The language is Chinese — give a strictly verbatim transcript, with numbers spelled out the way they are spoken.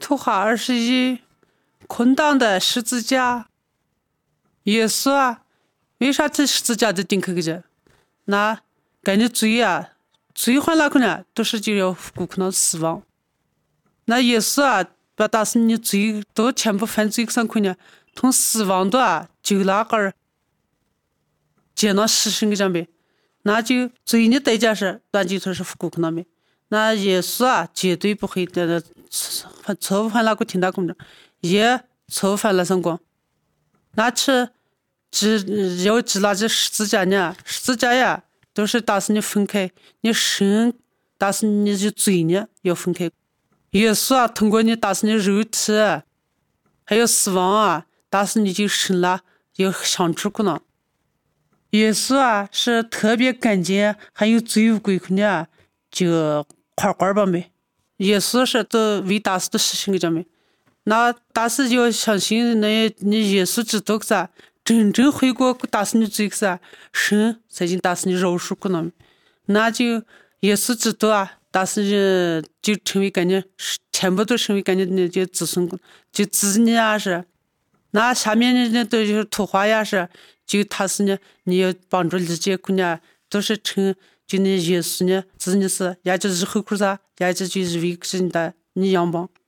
图画二十一，空荡的十字架。耶稣啊，为啥这十字架就钉去个？那跟你罪啊，罪犯那个呢，都是就要过可能死亡。那耶稣啊，把但是你罪都全部犯罪上去呢，从死亡的啊，就那个儿，接那实行个这呗，那就罪的代价是，那就说是过可能没。那耶稣啊，绝对不会的，错误犯那个听他公正，也错误犯了上光。那吃只要知那这十字架呢，十字架呀，都是但是你分开，你神，但是你的罪呢要分开。耶稣啊，通过你但是你肉体，还有死亡啊，但是你就神了，要相处可能。耶稣啊，是特别干净，还有罪恶归去呢，就块块吧没。耶稣是都为大事的实行个这没。那但是要相信那你耶稣知道噻，真正悔过但是你罪噻，神才能但是你饶恕可能。那就耶稣知道啊，但是就成为干净，全部都成为干净的就子孙，就子女啊是。那下面的都就是图画呀是，就他是呢，你要帮助理解可呢，都是成就那耶稣呢，子女是，也就是后苦噻，也就就是为是的你阳光。